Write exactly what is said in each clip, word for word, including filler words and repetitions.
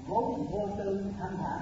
vốn vô tư thanh thản,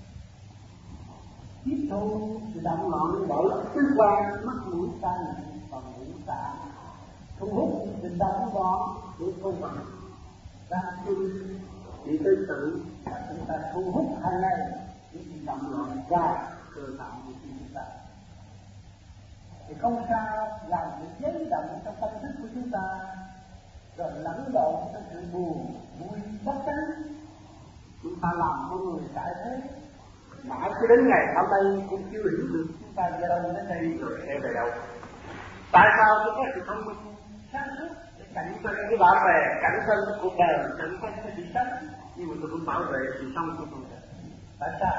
tiếp thu sự động loạn bởi tứ quan mắt mũi tai miệng và ngũ tạng, thu hút sự động loạn của công bằng ra tư thì tư tự chúng ta thu hút hàng ngày những sự động loạn ra cơ tạng của chúng ta. Thì không sao làm sự giấy động trong tâm thức của chúng ta rồi lẫn lộn trong sự buồn vui bất chánh, chúng ta làm con người tại thế mãi cho đến ngày hôm nay cũng chưa hiểu được chúng ta về đâu đến đây rồi sẽ về đâu. Tại sao chúng có sự thông minh sáng suốt để cạnh tranh với bạn bè, cạnh tranh với cuộc đời, cạnh tranh với sự sống, nhưng mà tôi cũng bảo vệ sự sống của tôi. Tại sao?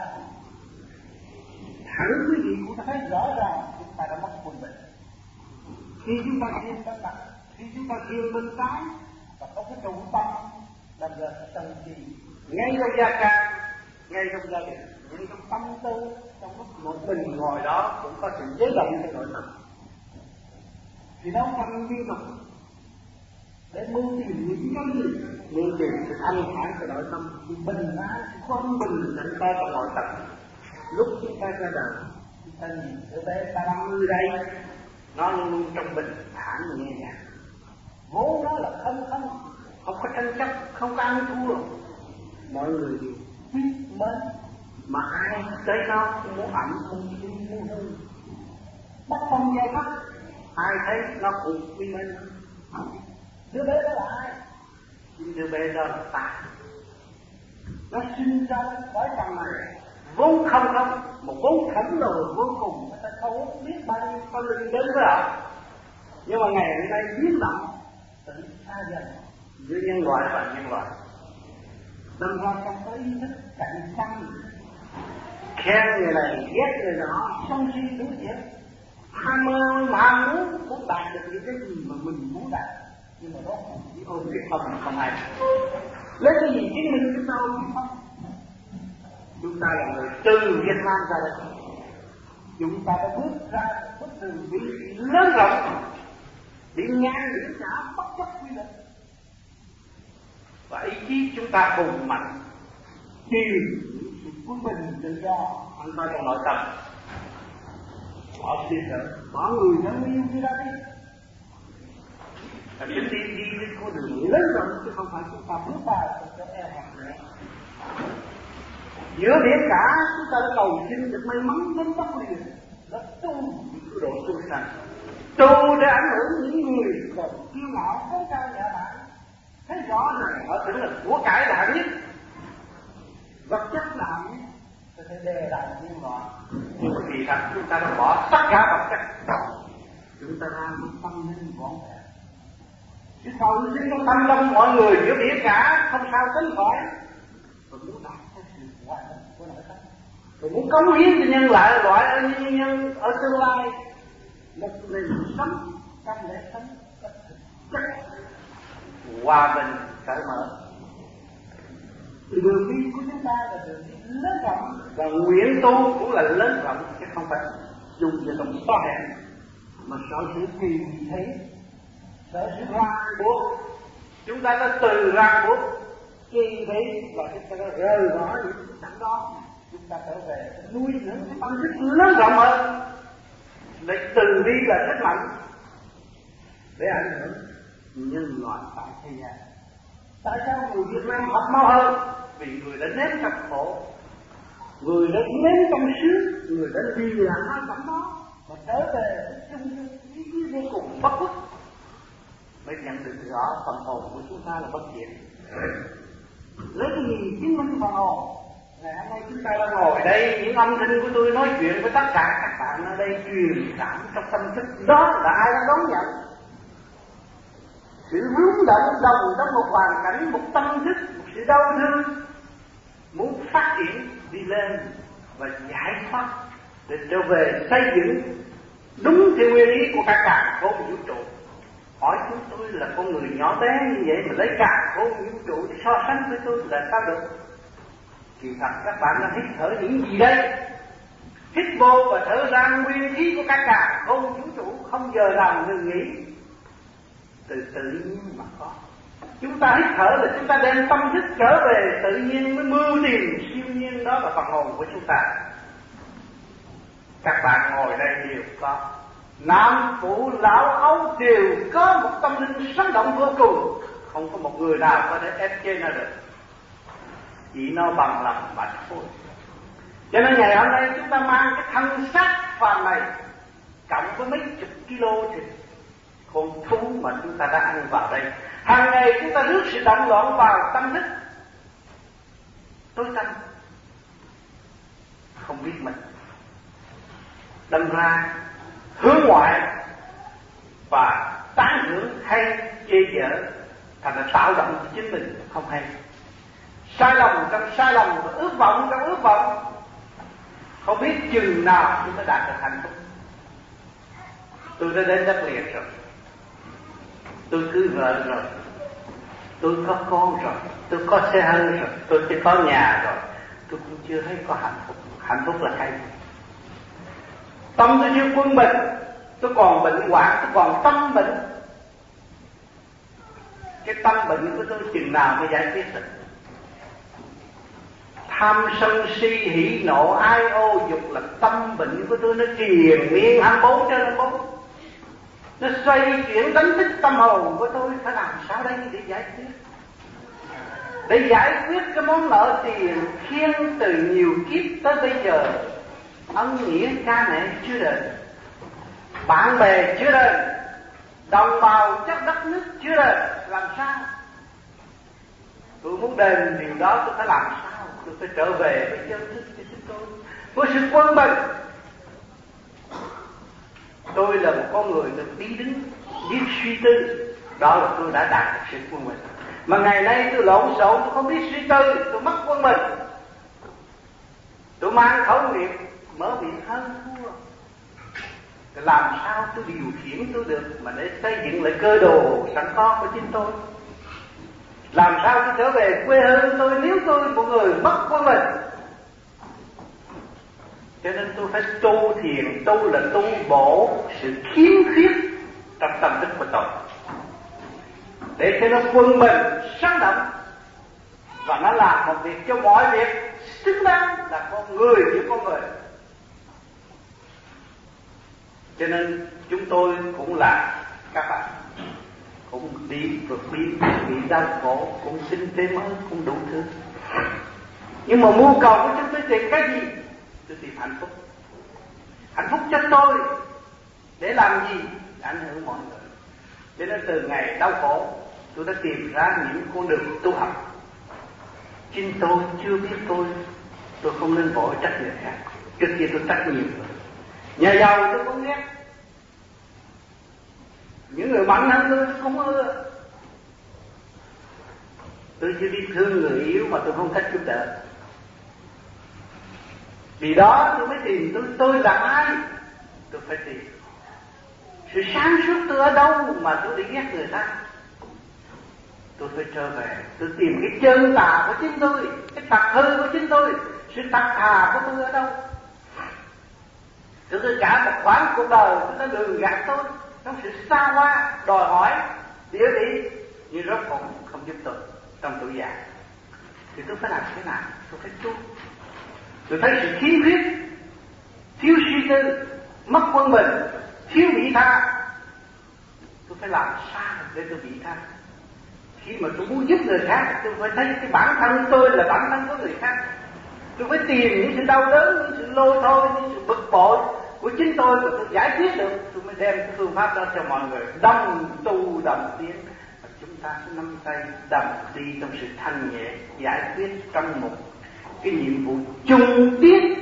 Hẳn quý vị cũng thấy rõ ràng chúng ta đã mất quân bình. Khi chúng ta kiên bên mặt, khi chúng ta kiên bên trái và có cái trung tâm làm ra sân chi ngay trong gia can, ngay trong gia đình, ngay trong tâm tư, trong lúc một mình ngồi đó cũng có sự giấy động trong nội tâm. Thì đấu tranh liên tục để mưu tìm những cái gì, mưu tìm sự thanh thản của nội tâm, sự bình an, sự quân bình tận ta trong nội tâm. Lúc chúng ta ra đời, chúng ta nhìn đứa bé ta đang nuôi đây, nó luôn luôn trong bình thản nhẹ nhàng. Vốn nó là không không, không có tranh chấp, không có ăn thua. Mọi người đều biết mến, mà ai tới nó cũng muốn ẩm, không chỉ muốn hư. Bất phân giai cấp, ai thấy nó cũng quý mến. Đứa bé đó là ai? Đứa bé đó là ta. Nó sinh ra khỏi phần này vốn không không, một vốn khổng lồ vô cùng, người ta không biết bao nhiêu con linh đến với họ. Nhưng mà ngày hôm nay biến động tự xa dần giữa nhân loại và nhân loại, đâm ra không có ý thức cạnh tranh, khen người này ghét người nọ, sân si đối diện, ham mơ mà muốn muốn đạt được những cái gì mà mình muốn đạt, nhưng mà đó chỉ ôm cái không không ai lấy cái gì chứng minh chúng ta ôm cái không. Chúng ta là người từ Việt Nam ra đây, chúng ta đã bước ra bước từ vị lớn rộng, bị ngang biển cả bất chấp quy định, và ý chí chúng ta hùng mạnh tìm sự quân bình tự do ăn ta trong nội tâm. Bỏ đi sợ, bỏ người thân yêu đi ra đi. Và chúng đi đi đến con đường lớn rộng chứ không phải chúng ta bước vào cho eo hẹp nữa. Giữa biển cả chúng ta đã cầu xin được may mắn đến đất liền, đã tu những độ tu sanh, tu để ảnh hưởng những người còn kiêu ngạo cố cao nhã báng, thấy rõ ràng họ tưởng là của cải là biết, vật chất là biết, cho thể đề đạt nhân loại. Nhưng mà vì thật chúng ta đã bỏ tất cả vật chất, chúng ta ra một tâm linh vọn vẹn. Chứ cầu xin trong tâm lòng mọi người giữa biển cả không sao tính khỏi. Tôi muốn đạt cái sự hoàn thành của nội tâm, tôi muốn cống hiến cho nhân loại loại ở nhân nhân ở tương lai một nền sống trong lẽ sống có thực chất hòa bình cởi mở. Thì đường đi của chúng ta là đường đi lớn rộng, và nguyện tu cũng là lớn rộng, chứ không phải dùng về lòng so hẹn, mà sợ sự kỳ thế, sợ sự ràng buộc. Chúng ta đã từ ràng buộc kỳ thế và chúng ta đã rời bỏ những cái sẵn đó, chúng ta trở về nuôi dưỡng cái tâm thức lớn rộng hơn, để từ bi là sức mạnh để ảnh hưởng nhân loại tại thế gian. Tại sao người Việt Nam học mau hơn? Vì người đã nếm trong khổ, người đã nếm trong sướng, người đã đi làm hai cảnh đó và trở về chung chung ý chí vô cùng bất khuất, mới nhận được rõ phần hồn của chúng ta là bất diệt. Lấy cái gì chứng minh phần hồn? Ngày hôm nay chúng ta đang ngồi đây, những âm thanh của tôi nói chuyện với tất cả các bạn ở đây truyền cảm trong tâm thức, đó là ai đang đón nhận sự rung động đồng trong một hoàn cảnh, một tâm thức, một sự đau thương, muốn phát triển đi lên và giải thoát để trở về xây dựng đúng theo nguyên lý của cả càn khôn vũ trụ. Hỏi chúng tôi là con người nhỏ bé như vậy mà lấy càn khôn vũ trụ để so sánh với tôi là sao được? Kỳ thật các bạn đang hít thở những gì đây? Hít vô và thở ra nguyên khí của cả càn khôn vũ trụ không giờ nào ngừng nghỉ, từ tự nhiên mà có. Chúng ta hít thở là chúng ta đem tâm thức trở về tự nhiên với mưu tìm siêu nhiên, đó là phần hồn của chúng ta. Các bạn ngồi đây đều có, nam phụ lão ấu đều có một tâm linh sống động vô cùng, không có một người nào có thể ép chế nó được, chỉ nó bằng lòng mà thôi. Cho nên ngày hôm nay chúng ta mang cái thân xác phàm này cộng với mấy chục kilo thịt con thú mà chúng ta đã ăn vào đây, hàng ngày chúng ta rước sự động loạn vào tâm thức tối tăm, không biết mình, đâm ra hướng ngoại và tán hưởng hay chê dở, thành là tạo động cho chính mình không hay, sai lầm trong sai lầm và ước vọng trong ước vọng, không biết chừng nào chúng ta đạt được hạnh phúc. Tôi đã đến đất liền rồi, tôi cưới vợ rồi, tôi có con rồi, tôi có xe hơi rồi, tôi chỉ có nhà rồi, tôi cũng chưa thấy có hạnh phúc. Hạnh phúc là cái gì? Tâm tôi chưa quân bình, tôi còn bệnh hoạn, tôi còn tâm bệnh. Cái tâm bệnh của tôi chừng nào mới giải quyết được? Tham sân si hỉ nộ ai ô dục là tâm bệnh của tôi, nó triền miên hai mươi bốn trên hai mươi bốn, nó xoay chuyển đánh thức tâm hồn của tôi. Phải làm sao đây để giải quyết? Để giải quyết cái món nợ tiền khiến từ nhiều kiếp tới bây giờ, ân nghĩa cha mẹ chưa đền, bạn bè chưa đền, đồng bào chất đất nước chưa đền, làm sao? Tôi muốn đền điều đó, tôi phải làm sao? Tôi phải trở về với chân thức của chúng tôi, với sự quân bình. Tôi là một con người được bí đứng, biết suy tư, đó là tôi đã đạt được sự quân bình. Mà ngày nay tôi lộn xộn, tôi không biết suy tư, tôi mất quân bình. Tôi mang khẩu nghiệp, mở miệng hơn thua. Làm sao tôi điều khiển tôi được mà để xây dựng lại cơ đồ sẵn có của chính tôi? Làm sao tôi trở về quê hương tôi nếu tôi một người mất quân bình? Cho nên tôi phải tu thiền, tu là tu bổ sự khiếm khuyết trong tâm thức của tôi, để cho nó quân bình, sáng động, và nó làm một việc cho mọi việc xứng đáng là con người với con người. Cho nên chúng tôi cũng là các bạn, cũng đi vượt biên, bị đau khổ, cũng sinh tế mới, cũng đủ thứ. Nhưng mà mưu cầu của chúng tôi tìm cái gì? Tôi tìm hạnh phúc. Hạnh phúc cho tôi để làm gì? Để ảnh hưởng mọi người. Cho nên từ ngày đau khổ, tôi đã tìm ra những con đường tu học. Chính tôi chưa biết tôi, tôi không nên vội trách người khác. Trước kia tôi trách nhiều người. Nhà giàu tôi không ghét, những người mạnh hơn tôi tôi không ưa. Tôi chỉ biết thương người yếu mà tôi không cách giúp đỡ. Vì đó tôi mới tìm tôi tôi là ai. Tôi phải tìm sự sáng suốt tôi ở đâu mà tôi đi ghét người ta. Tôi phải trở về, tôi tìm cái chân tà của chính tôi, cái tật hư của chính tôi, sự tật thà của tôi ở đâu. Tôi tôi cả một khoảng cuộc đời tôi đã lường gạt tôi trong sự xa hoa, đòi hỏi, địa vị, nhưng rốt cuộc không giúp tôi trong tuổi già. Thì tôi phải làm thế nào? Tôi phải tu. Tôi thấy sự khiếm khuyết, thiếu suy tư, mất quân bình, thiếu vị tha. Tôi phải làm sao để tôi vị tha? Khi mà tôi muốn giúp người khác, tôi phải thấy cái bản thân tôi là bản thân của người khác. Tôi phải tìm những sự đau đớn, những sự lôi thôi, những sự bực bội của chính tôi mà tôi giải quyết được. Tôi mới đem cái phương pháp đó cho mọi người đồng tu đồng tiến. Và chúng ta sẽ nắm tay đồng đi trong sự thanh nhẹ, giải quyết trong một cái nhiệm vụ chung tiến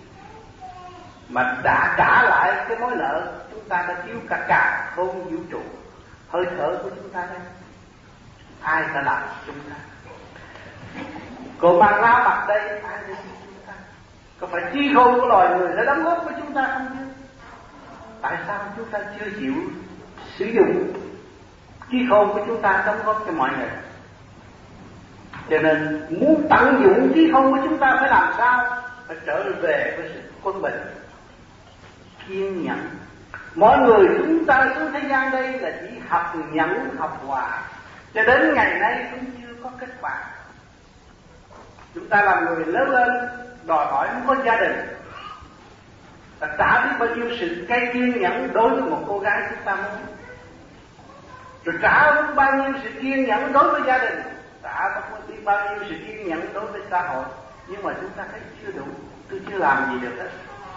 mà đã trả lại cái mối nợ chúng ta đã thiếu cả cả không vũ trụ. Hơi thở của chúng ta đây, ai đã làm chúng ta? Còn mang lá mặt đây, ai đã giúp chúng ta? Có phải trí khôn của loài người đã đóng góp của chúng ta không chứ? Tại sao chúng ta chưa chịu sử dụng trí khôn của chúng ta đóng góp cho mọi người? Cho nên muốn tận dụng trí khôn của chúng ta phải làm sao? Phải trở về với sự quân bình, kiên nhẫn. Mọi người chúng ta xuống thế gian đây là chỉ học nhẫn, học hòa, cho đến ngày nay cũng chưa có kết quả. Chúng ta làm người lớn lên đòi hỏi muốn có gia đình, và trả biết bao nhiêu sự cay kiên nhẫn đối với một cô gái chúng ta muốn, rồi trả biết bao nhiêu sự kiên nhẫn đối với gia đình, trả biết bao nhiêu sự kiên nhẫn đối với xã hội, nhưng mà chúng ta thấy chưa đủ. Tôi chưa làm gì được hết,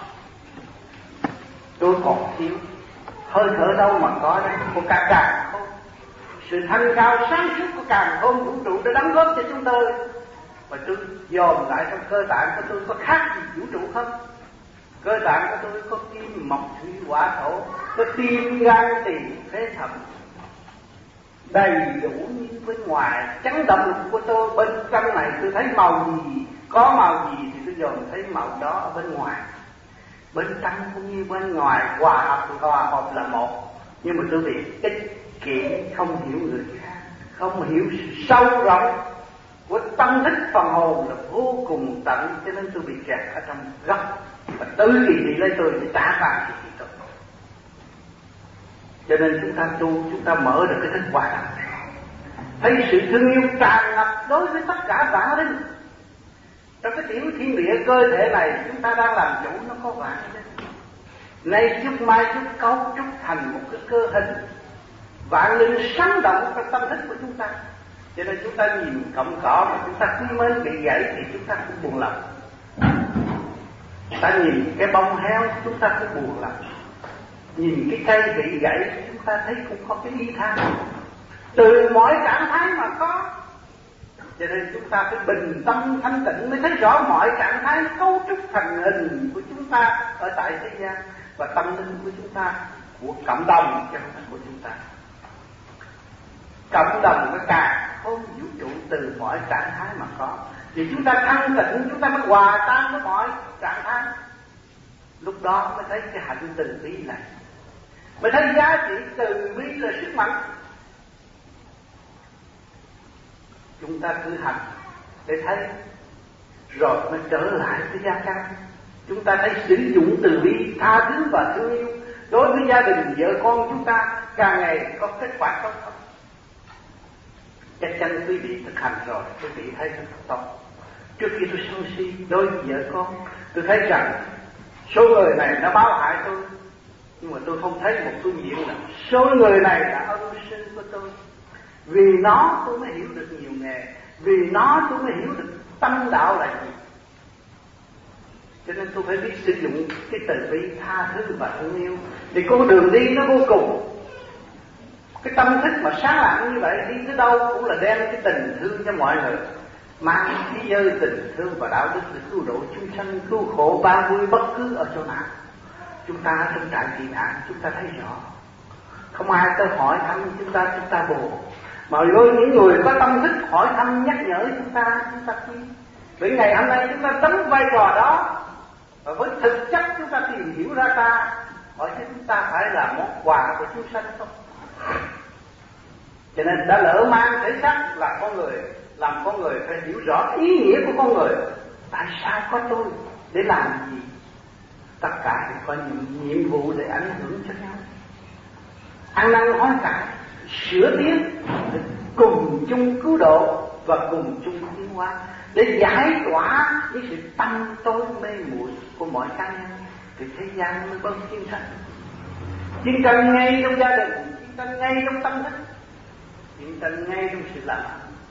tôi còn thiếu. Hơi thở đâu mà có đấy, của cả càng khôn, sự thanh cao sáng suốt của càng khôn vũ trụ đã đóng góp cho chúng tôi. Và tôi dòm lại trong cơ tạng của tôi có khác gì vũ trụ không? Cơ tạng của tôi có kim mộc thủy hỏa thổ, có tim gan tỳ phế thận, đầy đủ như bên ngoài. Chấn động lực của tôi bên trong này tôi thấy màu gì, có màu gì thì tôi dòm thấy màu đó ở bên ngoài. Bên trong cũng như bên ngoài hòa hợp hòa hợp là một, nhưng mà tôi bị ích kỷ, không hiểu người khác, không hiểu sự sâu rộng của tâm thức phần hồn là vô cùng tận, cho nên tôi bị kẹt ở trong góc và tư kỳ thị lấy tôi để trả vàng kỳ thị tôi. Cho nên chúng ta tu, chúng ta mở được cái thức hòa đồng, thấy sự thương yêu tràn ngập đối với tất cả vạn linh. Trong cái tiểu thiên địa cơ thể này chúng ta đang làm chủ, nó có vạn linh. Nay chút mai chút cấu trúc thành một cái cơ hình, vạn linh sống động trong tâm thức của chúng ta. Cho nên chúng ta nhìn cọng cỏ mà chúng ta cứ mến bị gãy thì chúng ta cũng buồn lòng. Ta nhìn cái bông heo chúng ta cũng buồn lòng. Nhìn cái cây bị gãy chúng ta thấy cũng có cái ý tha. Từ mọi trạng thái mà có. Cho nên chúng ta phải bình tâm thanh tịnh mới thấy rõ mọi trạng thái cấu trúc thành hình của chúng ta ở tại thế gian, và tâm linh của chúng ta, của cộng đồng chứ không phải của chúng ta. Cộng đồng nó càng không vũ trụ từ mọi trạng thái mà có, thì chúng ta thanh tịnh, chúng ta mới hòa tan với mọi trạng thái. Lúc đó mới thấy cái hạnh từ bi này, mới thấy giá trị từ bi là sức mạnh. Chúng ta cứ hành để thấy, rồi mới trở lại với gia căn. Chúng ta thấy sử dụng từ bi, tha thứ và thương yêu đối với gia đình, vợ con chúng ta càng ngày có kết quả tốt hơn. Chắc chắn quý vị thực hành rồi, quý vị thấy rất tốt. Trước khi tôi sân si đối với vợ con, tôi thấy rằng số người này nó báo hại tôi, nhưng mà tôi không thấy một phương diện là số người này là ân sư của tôi. Vì nó tôi mới hiểu được nhiều nghề, vì nó tôi mới hiểu được tâm đạo là gì. Cho nên tôi phải biết sử dụng cái từ bi, tha thứ và thương yêu, thì con đường đi nó vô cùng. Cái tâm thức mà sáng lạng như vậy, đi tới đâu cũng là đem cái tình thương cho mọi người, mang cái giới tình thương và đạo đức để cứu độ chúng sanh, cứu khổ ba mươi bất cứ ở chỗ nào. Chúng ta trong trại tị nạn chúng ta thấy rõ, không ai tới hỏi thăm chúng ta, chúng ta buồn. Mà với những người có tâm thức hỏi thăm nhắc nhở chúng ta, chúng ta quý. Vì ngày hôm nay chúng ta đóng vai trò đó, và với thực chất chúng ta tìm hiểu ra ta, hỏi chứ chúng ta phải là món quà của chúng sanh không? Cho nên đã lỡ mang thể xác là con người, làm con người phải hiểu rõ ý nghĩa của con người. Tại sao có tôi, để làm gì? Tất cả đều có những nhiệm vụ để ảnh hưởng cho nhau, ăn năn hối cải, sửa tiến, để cùng chung cứu độ và cùng chung tiến hóa, để giải tỏa những sự tâm tối mê muội của mọi cá nhân, thì thế gian mới bớt chiến tranh. Chiến tranh ngay trong gia đình, chiến tranh ngay trong tâm thức, chiến tranh ngay trong sự làm.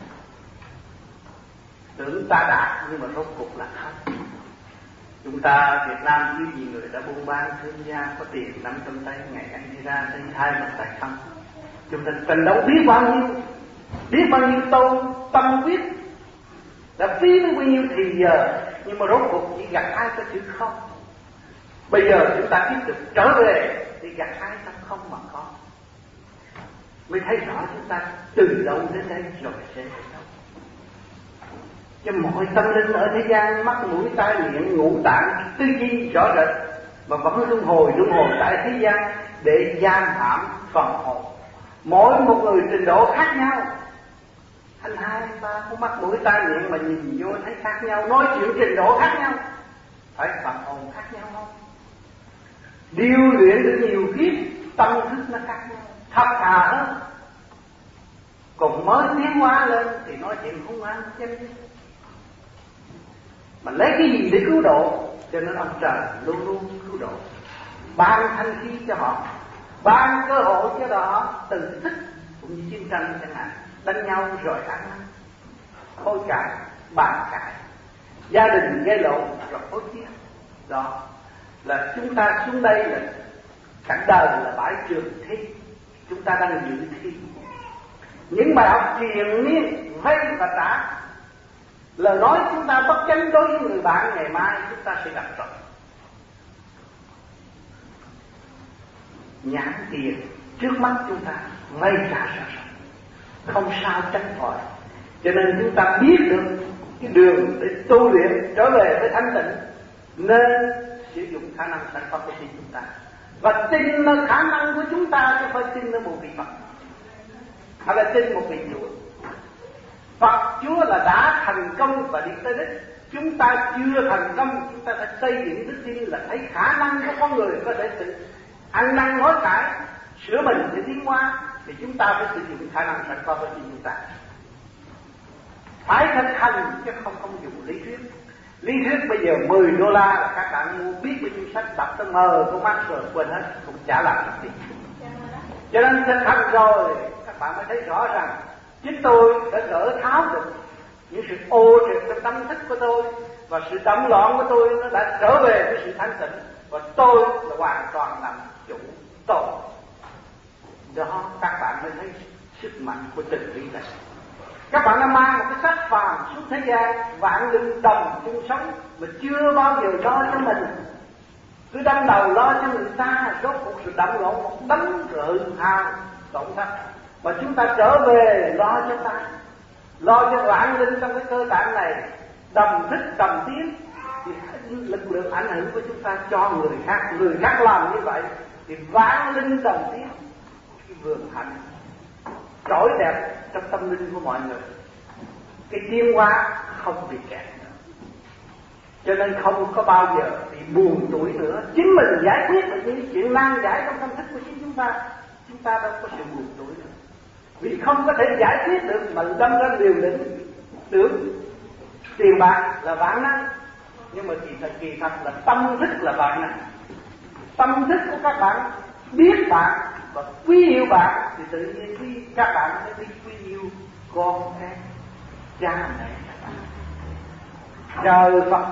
Tưởng ta đạt nhưng mà rốt cuộc là không. Chúng ta Việt Nam như gì người đã buôn bán thương gia, có tiền nắm trong tay, ngày anh đi ra thấy hai mặt tại không. Chúng ta tranh đấu biết bao nhiêu, biết bao nhiêu tôn tâm quyết, đã phí bao nhiêu thì giờ, nhưng mà rốt cuộc chỉ gặt hai cái chữ không. Bây giờ chúng ta tiếp tục trở về thì gặt hai cái không mà có, mới thấy rõ chúng ta từ đâu đến đây rồi sẽ đến đâu. Cho mọi tâm linh ở thế gian, mắt mũi tai miệng ngũ tạng tư duy rõ rệt, mà vẫn luân hồi luân hồi tại thế gian để giam hãm phần hồn. Mỗi một người trình độ khác nhau, anh hai ba có mắt mũi tai miệng mà nhìn vô thấy khác nhau, nói chuyện trình độ khác nhau, phải phần hồn khác nhau không? Điều luyện được nhiều kiếp, tâm thức nó khác nhau, thật thà hơn. Còn mới tiến hóa lên thì nói chuyện hung hăng chứ. Mà lấy cái gì để cứu độ? Cho nên ông trời luôn luôn cứu độ, ban thanh khí cho họ, ban cơ hội cho họ từ thích, cũng như chiến tranh chẳng hạn, đánh nhau rồi ăn năn, hối cải, bàn cãi, gia đình gây lộn rồi hối tiếc. Đó là chúng ta xuống đây là cảnh đời là bãi trường thi, chúng ta đang dự thi. Những bài học triền miên vay và trả, lời nói chúng ta bất chánh đối với người bạn, ngày mai chúng ta sẽ gặp rồi. Nhãn tiền trước mắt chúng ta ngay cả ra không sao tránh khỏi. Cho nên chúng ta biết được cái đường để tu luyện trở về với thanh tịnh, nên sử dụng khả năng sẵn có của chúng ta, và tin vào khả năng của chúng ta, chứ không phải tin vào một vị Phật hay là tin một vị Chúa. Phật Chúa là đã thành công và đi tới đích, chúng ta chưa thành công. Chúng ta phải xây dựng đức tin là thấy khả năng của con người có thể tự ăn năn hối cải, sửa mình để tiến hóa, thì chúng ta phải sử dụng khả năng sẵn có của chúng ta, phải thực hành chứ không không dùng lý thuyết. Lý thuyết bây giờ mười đô la là các bạn mua biết bao nhiêu sách, đọc tới mờ con mắt rồi quên hết, cũng chả làm được gì. Cho nên thực hành rồi các bạn mới thấy rõ rằng chính tôi đã gỡ tháo được những sự ô trượt trong tâm thức của tôi, và sự động loạn của tôi nó đã trở về với sự thanh tịnh, và tôi là hoàn toàn làm chủ tôi. Đó các bạn mới thấy sức mạnh của tình lý này. Các bạn đã mang một cái xác phàm xuống thế gian, vạn linh đồng chung sống mà chưa bao giờ lo cho mình, cứ đâm đầu lo cho người ta, rốt cuộc sự động loạn một đấng rợ hào tổn thất. Mà chúng ta trở về lo cho ta, lo cho vạn linh trong cái cơ tạng này, đồng thích đồng tiến, thì lực lượng ảnh hưởng của chúng ta cho người khác, người khác làm như vậy thì vạn linh đồng tiến, cái vườn hạnh trỗi đẹp trong tâm linh của mọi người, cái tiến hóa không bị kẹt nữa. Cho nên không có bao giờ bị buồn tuổi nữa. Chính mình giải quyết được những chuyện nan giải trong tâm thức của chính chúng ta, chúng ta đâu có sự buồn tuổi nữa. Vì không có thể giải quyết được mà đâm ra liều lĩnh tưởng tiền bạc là vạn năng, nhưng mà kỳ thật kỳ thật là tâm thức là vạn năng. Tâm thức của các bạn biết bạn và quý yêu bạn thì tự nhiên khi các bạn mới biết quý yêu con cái, cha mẹ các bạn. Nhờ Phật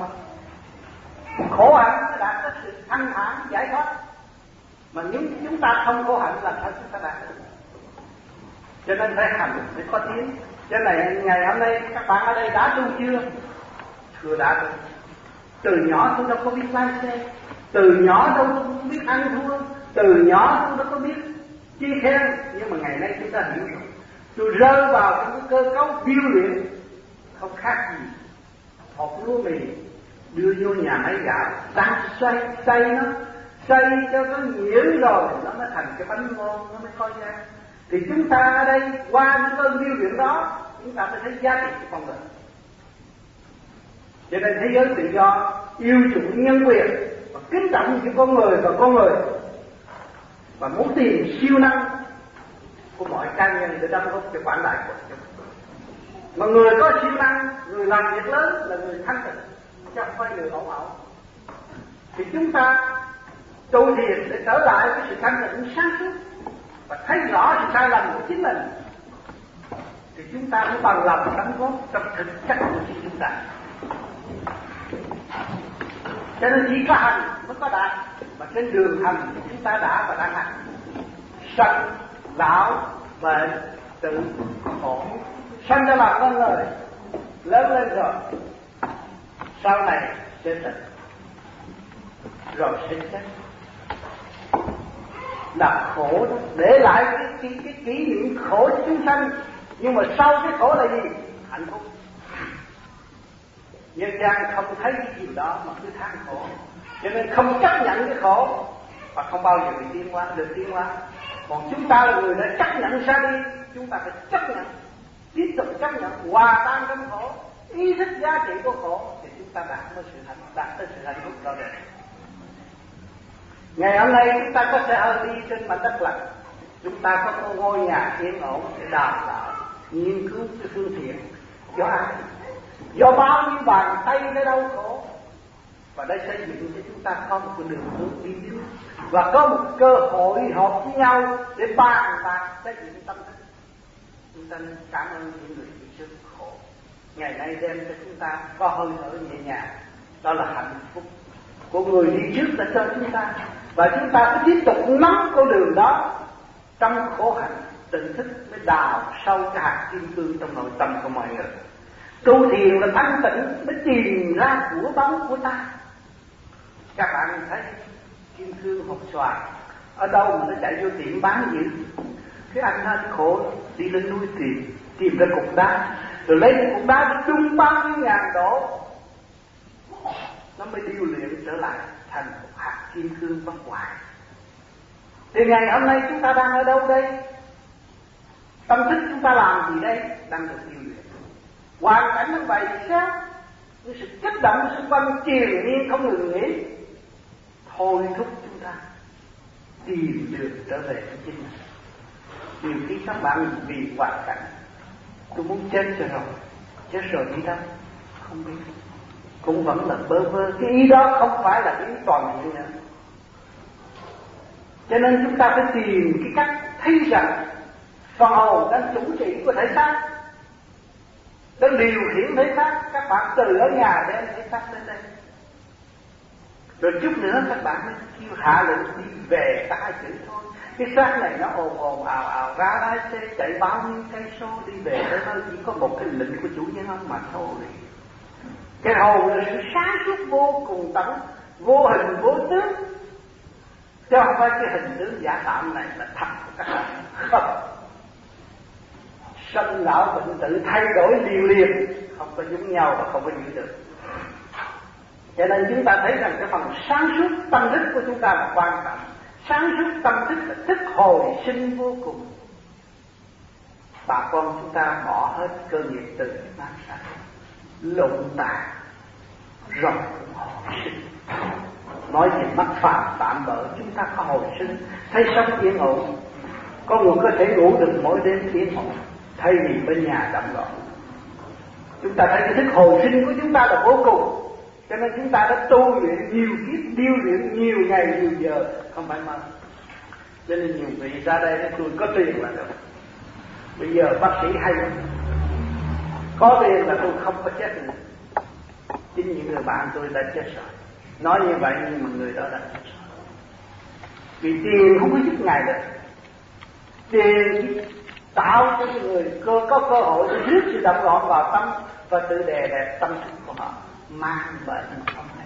khổ hạnh mới đạt tới sự thanh thản giải thoát, mà nếu chúng ta không khổ hạnh làm sao chúng ta đạt được? Cho nên phải hành để có tiếng. Cho nên ngày hôm nay các bạn ở đây đã tu chưa? Chưa đã được. Từ nhỏ tôi đâu có biết lái xe, từ nhỏ đâu có biết ăn thua, từ nhỏ tôi đâu có biết chi khen, nhưng mà ngày nay chúng ta hiểu rồi. Tôi rơi vào trong cái cơ cấu điêu luyện không khác gì hột lúa mì đưa vô nhà máy gạo, đang xoay xoay nó, xoay cho nó nhuyễn rồi nó mới thành cái bánh ngon, nó mới coi ra. Thì chúng ta ở đây qua những cơn điêu luyện đó, chúng ta mới thấy giá trị của con người. Cho nên thế giới tự do, yêu chuộng nhân quyền và kính trọng những con người và con người, và muốn tìm siêu năng của mọi cá nhân để đóng góp cho quảng đại của chúng. Mà người có siêu năng, người làm việc lớn là người thanh tịnh, chứ không phải người ẩu ẩu. Thì chúng ta tu thiền để trở lại với sự thanh tịnh sáng suốt và thấy rõ sự sai lầm của chính mình, thì chúng ta mới bằng lòng đóng góp trong thực chất của chính chúng ta. Cho nên chỉ có hành mới có đạt, mà trên đường hành chúng ta đã và đang hành. Sanh, lão, bệnh, tử, khổ. Sanh ra làm con người, lớn lên rồi, sau này sẽ tịch, rồi sẽ chết. Là khổ đó, để lại cái, cái, cái kỷ niệm khổ cho chúng sanh. Nhưng mà sau cái khổ là gì? Hạnh phúc. Nhân gian không thấy cái gì đó mà cứ than khổ, cho nên không chấp nhận cái khổ và không bao giờ bị tiến hóa, được tiến hóa. Còn chúng ta là người đã chấp nhận ra đi, chúng ta phải chấp nhận, tiếp tục chấp nhận, hòa tan trong khổ, ý thức giá trị của khổ, thì chúng ta đạt tới sự hạnh, đạt tới sự hạnh phúc rõ rệt. Ngày hôm nay chúng ta có xe hơi đi trên mảnh đất lành, chúng ta có ngôi nhà yên ổn để đào tạo, nghiên cứu cái phương tiện do ai? Do bao nhiêu bàn tay nó đau khổ, và đây xây dựng cho chúng ta có một cái đường hướng đi đến và có một cơ hội họp với nhau để bàn bạc xây dựng tâm thức. Chúng ta nên cảm ơn những người đi trước khổ, ngày nay đem cho chúng ta có hơi thở nhẹ nhàng. Đó là hạnh phúc của người đi trước đã cho chúng ta, và chúng ta cứ tiếp tục nắm con đường đó. Trong khổ hạnh, tỉnh thức mới đào sâu cái hạt kim cương trong nội tâm của mọi người. Tu thiền là thanh tịnh mới tìm ra của báu của ta. Các bạn thấy kim cương hộp xoài ở đâu mà nó chạy vô tiệm bán gì? Cái anh nó khổ đi lên núi tìm tìm ra cục đá, rồi lấy cái cục đá nó trung bao nhiêu ngàn độ, nó mới điêu luyện trở lại thành một hạt kim cương bất hoại. Thì ngày hôm nay chúng ta đang ở đâu đây? Tâm thức chúng ta làm gì đây? Đang được điêu luyện. Hoàn cảnh nó bày sao? Những sự kích động xung quanh triền miên không ngừng nghỉ, thôi thúc chúng ta tìm đường trở về với chính mình. Nhiều khi các bạn vì hoàn cảnh, tôi muốn chết rồi rồi, chết rồi đi đâu? Không biết. Cũng vẫn là bơ vơ. Cái ý đó không phải là ý toàn diện nữa. Cho nên chúng ta phải tìm cái cách thấy rằng phần hồn đang chủ trị của thể xác, đang điều khiển thể xác. Các bạn từ ở nhà đem thể xác đến đây, rồi chút nữa các bạn mới kêu hạ lệnh đi về ta hai chữ thôi. Cái xác này nó ồn ồn ào ào ra lái xe chạy bao nhiêu cây số đi về tới nơi, chỉ có một cái lệnh của chủ nhân ông mà thôi. Cái hồn là sự sáng suốt vô cùng tận, vô hình vô tướng, chứ không phải cái hình tướng giả tạm này là thật của các bạn. Không, sanh lão bệnh tử thay đổi liều liền, không có giống nhau và không có giữ được. Cho nên chúng ta thấy rằng cái phần sáng suốt tâm thức của chúng ta là quan trọng. Sáng suốt tâm thức là thức hồi sinh vô cùng. Bà con chúng ta bỏ hết cơ nghiệp từ mang sanh, lộn tàn rồi hồi sinh. Nói về mắt phàm tạm bỡ, chúng ta có hồi sinh, thấy sống yên ổn. Có người có thể ngủ được mỗi đêm yên ổn, thay vì bên nhà động loạn. Chúng ta thấy cái thức hồi sinh của chúng ta là vô cùng. Cho nên chúng ta đã tu luyện nhiều kiếp, điêu luyện nhiều ngày, nhiều giờ, không phải mơ. Cho nên nhiều vị ra đây nói tôi có tiền là được. Bây giờ bác sĩ hay có tiền là tôi không có chết nữa. Chính những người bạn tôi đã chết rồi. Nói như vậy nhưng mà người đó đã chết rồi. Vì tiền không có giúp ngài được. Tiền tạo cho người cơ có cơ hội để rước sự động loạn vào tâm và tự đè đẹp tâm thức của họ, mang bệnh không hay.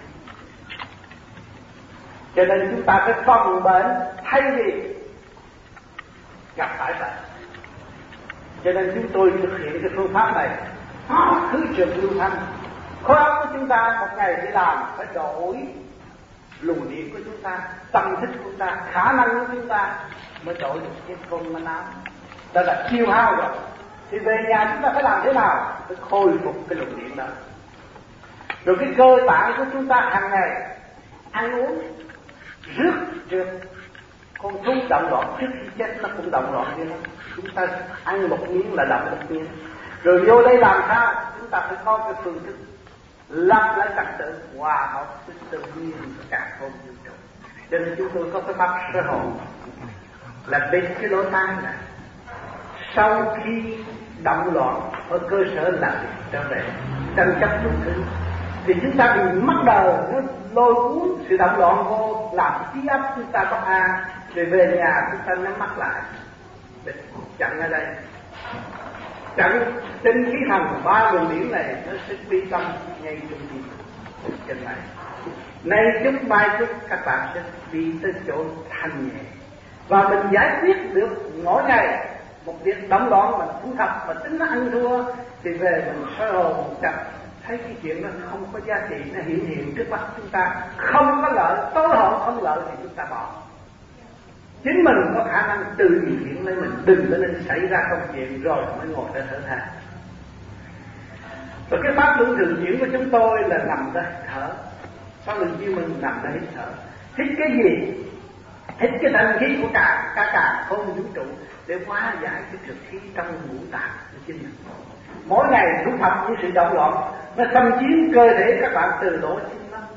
Cho nên chúng ta phải phòng bệnh thay vì gặp phải bệnh. Cho nên chúng tôi thực hiện cái phương pháp này, khứ trường lưu thanh. Khối óc của chúng ta một ngày đi làm phải đổi luồng điện của chúng ta, tâm thức của chúng ta, khả năng của chúng ta mới đổi được cái con mà nào. Đó là tiêu hao rồi. Thì về nhà chúng ta phải làm thế nào để khôi phục cái luồng điện đó. Rồi cái cơ bản của chúng ta hàng ngày ăn uống rước rước con thú động loạn trước khi chết nó cũng động loạn như thế. Chúng ta ăn một miếng là động một miếng. Rồi vô đây làm sao? Chúng ta phải có cái phương thức lập lại trật tự hòa hợp với tự nhiên và cả không vũ trụ. Cho nên chúng tôi có cái pháp sơ hồn là bên cái lỗ tai này. Sau khi động loạn ở cơ sở làm trở về tranh chấp chút thứ, thì chúng ta bị mắc đời, nó lôi cuốn sự động loạn vô, làm trí óc chúng ta bất an, rồi về nhà chúng ta nhắm mắt lại để chặn ở đây, chặn tinh khí thần ba luồng điển này nó sẽ bi tâm ngay trong tim chân này. Nay chút mai chút các bạn sẽ đi tới chỗ thanh nhẹ, và mình giải quyết được mỗi ngày một việc động loạn mà thu thập và tính nó ăn thua, thì về mình soi hồn một chặt thấy cái chuyện nó không có giá trị, nó hiện hiện trước mắt chúng ta, không có lợi, tối hậu không lợi thì chúng ta bỏ. Chính mình có khả năng tự điều khiển lấy mình, đừng có nên xảy ra công chuyện rồi mới ngồi để thở than. Và cái pháp luân thường chuyển của chúng tôi là nằm ra thở, sau lần chiêu mình nằm ra hít thở. Hít cái gì? thích cái thanh khí của cả cả cả không vũ trụ để hóa giải cái trực khí trong ngũ tạng của chính mình. Mỗi ngày thu thập những sự động loạn nó xâm chiếm cơ thể các bạn từ lỗ chân lông,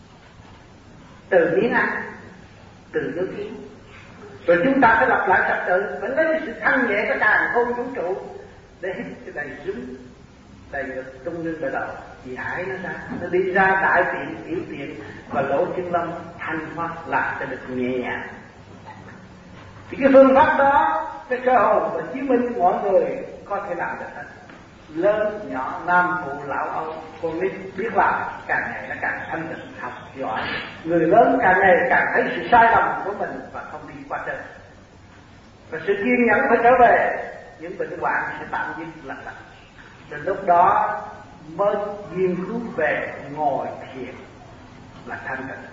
từ miếng ăn, từ nước khí. Rồi chúng ta phải lập lại trật tự, phải lấy sự thanh nhẹ cái càng không vũ trụ để hít cái đầy rúng, đầy ngực, trung lưng, đầy đầu, giải nó ra, nó đi ra đại tiện, tiểu tiện và lỗ chân lông thanh thoát lại cho được nhẹ nhàng. Thì cái phương pháp đó, cái cơ hội và chứng minh mọi người có thể làm được hết. Lớn, nhỏ, nam, phụ, lão, âu, con nít biết làm, càng ngày nó càng thanh tịnh, học giỏi. Người lớn càng ngày càng thấy sự sai lầm của mình và không đi qua trên. Và sự kiên nhẫn phải trở về, những bệnh hoạn sẽ tạm dứt lặng lặng. Đến lúc đó mới nghiên cứu về ngồi thiền là thanh tịnh.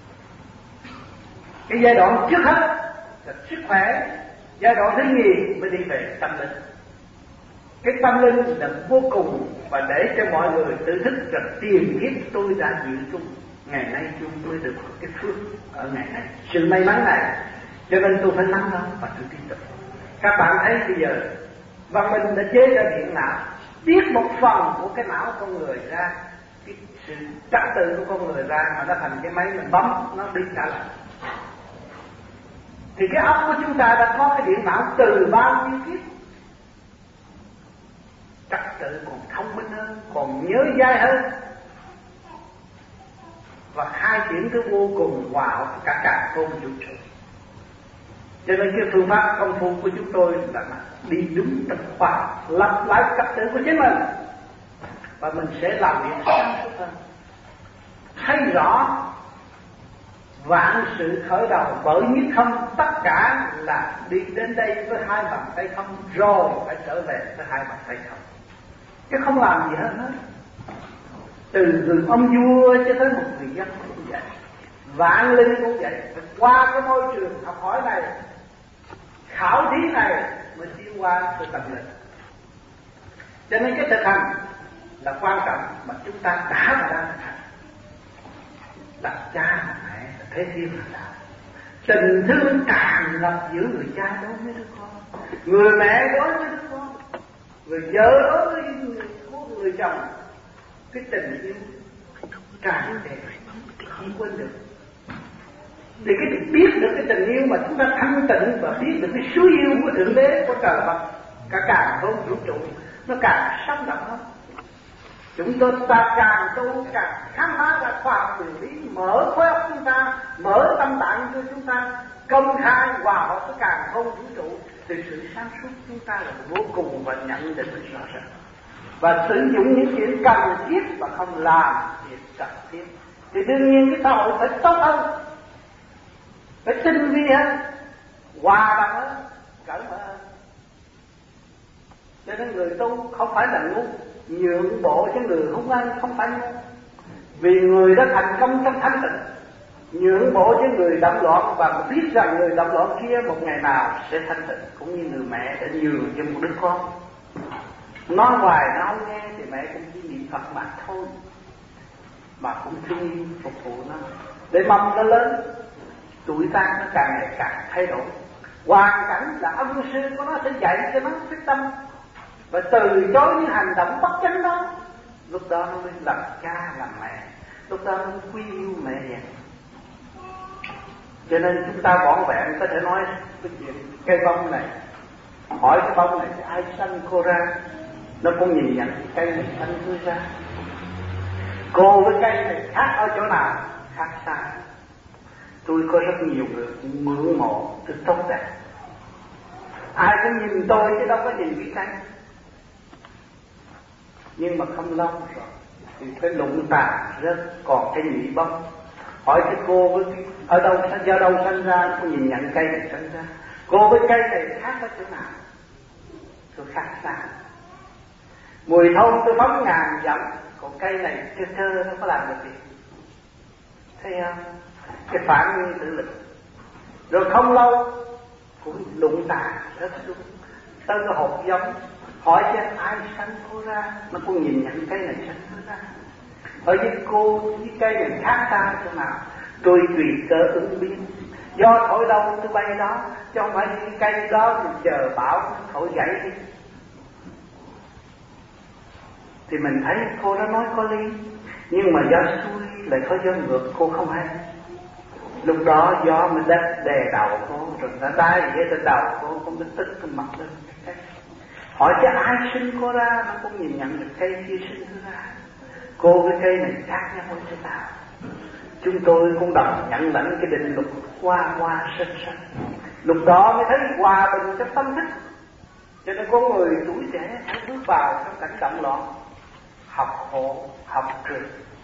Cái giai đoạn trước hết là sức khỏe, giai đoạn thứ nhì mới đi về tâm linh. Cái tâm linh là vô cùng, và để cho mọi người tự thức rằng tiền kiếp tôi đã dự chung, ngày nay chúng tôi được cái phước ở ngày nay, sự may mắn này, cho nên tôi phải nắm nó và tôi tin tưởng. Các bạn thấy bây giờ văn minh đã chế ra điện não, biết một phần của cái não con người ra, cái sự trật tự của con người ra, mà nó thành cái máy mình bấm nó đi trả lại. Thì cái óc của chúng ta đã có cái điện não từ bao nhiêu kiếp, trật tự còn thông minh hơn, còn nhớ dai hơn, và khai triển thứ vô cùng hòa hợp cả cả không vũ trụ. Cho nên cái phương pháp công phu của chúng tôi là đi đúng trong khoa học, lập lại trật tự của chính mình, và mình sẽ làm việc sáng suốt hơn, thấy rõ vạn sự khởi đầu bởi nhất không, tất cả là đi đến đây với hai bàn tay không, rồi phải trở về với hai bàn tay không, chứ không làm gì hết hết. Từ người ông vua cho tới một người dân cũng vậy, vạn linh cũng vậy, phải qua cái môi trường học hỏi này, khảo thí này mới tiến qua từ tâm linh. Cho nên cái thực hành là quan trọng mà chúng ta đã và đang thực hành. Là cha là mẹ là thế thiên là đạo. Tình thương tràn ngập giữa người cha đối với đứa con, người mẹ đối với đứa con, người vợ đối với người, người chồng. Cái tình yêu tràn đẹp không quên được. Thì cái biết được cái tình yêu mà chúng ta thanh tịnh, và biết được cái suối yêu của Thượng Đế, của trời Phật, cả càng không vũ trụ, nó càng sống động hơn. Chúng tôi ta càng tu càng khám phá ra khoa học nguyên lý, mở khối óc chúng ta, mở tâm tạng của chúng ta, công khai hòa hợp với càng không vũ trụ, thì sự sáng suốt chúng ta là vô cùng và nhận định rõ ràng. Và sử dụng những chuyện cần thiết và không làm việc cần thiết, thì đương nhiên cái xã hội phải tốt hơn, phải tinh vi hơn, hòa đồng hơn, cởi mở hơn. Cho nên người tu không phải là ngu, nhượng bộ cho người hung hăng không phải ngu, vì người đã thành công trong thanh tịnh. Nhượng bộ cho người động loạn và biết rằng người động loạn kia một ngày nào sẽ thanh tịnh, cũng như người mẹ đã nhường cho một đứa con. Nói hoài nó không nghe thì mẹ cũng chỉ niệm Phật mà thôi, mà cũng thương yêu phục vụ nó để mong nó lớn. Tuổi tác nó càng ngày càng thay đổi, hoàn cảnh là ông sư của nó sẽ dạy cho nó quyết tâm và từ chối những hành động bất chánh đó. Lúc đó nó mới làm cha làm mẹ, lúc đó nó mới quý yêu mẹ vậy. Cho nên chúng ta vỏn vẹn có thể nói cái chuyện cây bông này, hỏi cái bông này ai sanh cô ra, nó cũng nhìn nhận cái cây này sanh tôi ra. Cô với cây này khác ở chỗ nào? Khác xa. Tôi có rất nhiều người ngưỡng mộ, tôi tốt đẹp. Ai cũng nhìn tôi chứ đâu có nhìn cái cây. Nhưng mà không lâu rồi thì cái lụng tàn rớt còn cái nhị bông. Hỏi cái cô với cái, ở đâu do đâu sanh ra, cô nhìn nhận cây này sanh ra. Cô với cây này khác ở chỗ nào? Tôi khác xa. Mùi thơm tôi phóng ngàn dặm, còn cây này trơ trơ nó có làm được gì? Thấy không? Cái phản nguyên tự lực. Rồi không lâu cũng lụng tàn rớt xuống tới cái hộp giống. Hỏi xem ai sanh cô ra, nó cũng nhìn nhận cây này sanh cô ra. Ở với cô với cây này khác xa chỗ nào? Tôi tùy cơ ứng biến. Do thổi đâu tôi bay đó, chứ không phải những cây đó mình chờ bão thổi gãy đi. Thì mình thấy cô đó nói có lý, nhưng mà do xuôi lại có gió ngược cô không hay. Lúc đó gió mình đất đè đầu cô, rồi nó đai vậy trên đầu cô, không biết tức cái mặt lên. Hỏi chứ ai sinh cô ra, nó cũng nhìn nhận được cây kia sinh cô ra. Cô với cây này khác nhau thế nào? Chúng tôi cũng đồng nhận lãnh cái định luật qua qua sinh sinh. Lúc đó mới thấy hòa bình trong tâm thức. Cho nên có người tuổi trẻ phải bước vào trong cảnh động loạn, học hộ, học trường,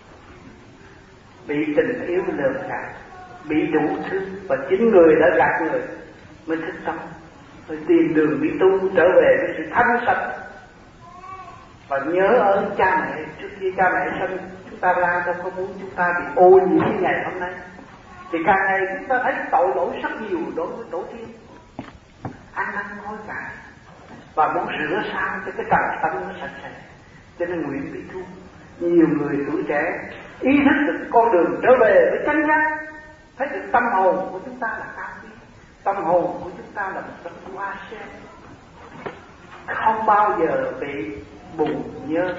bị tình yêu lừa gạt, bị đủ thứ, và chính người đã gạt người mới thức tâm, mới tìm đường đi tu trở về với sự thanh sạch. Và nhớ ơn cha mẹ, trước khi cha mẹ sinh chúng ta ra đâu có muốn chúng ta bị ô nhiễm như ngày hôm nay. Thì càng ngày chúng ta thấy tội lỗi rất nhiều đối với tổ tiên, ăn năn hối cải và muốn rửa sang cho cái trần tâm nó sạch sẽ. Cho nên nguyện bí tu, nhiều người tuổi trẻ ý thức được con đường trở về với chánh giác, thấy được tâm hồn của chúng ta là cao quý, tâm hồn của chúng ta là một tâm hoa sen, không bao giờ bị buồn nhớ,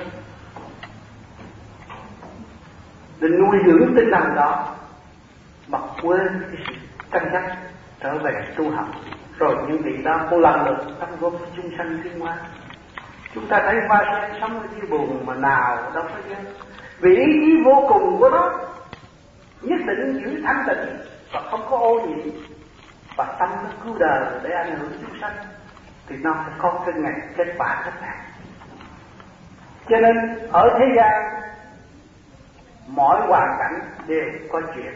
để nuôi dưỡng tinh thần đó mà quên cái sự chánh giác trở về tu học. Rồi những vị đó một lần lượt đóng góp với chúng sanh tiến hóa. Chúng ta thấy hoa sen sống ở dưới buồn mà nào đâu có dễ, vì ý chí vô cùng của nó nhất định giữ thanh tịnh và không có ô nhiễm, và tâm nó cứu đời để ảnh hưởng chúng sanh, thì nó sẽ có cái ngày kết quả rất đẹp. Cho nên ở thế gian mỗi hoàn cảnh đều có chuyện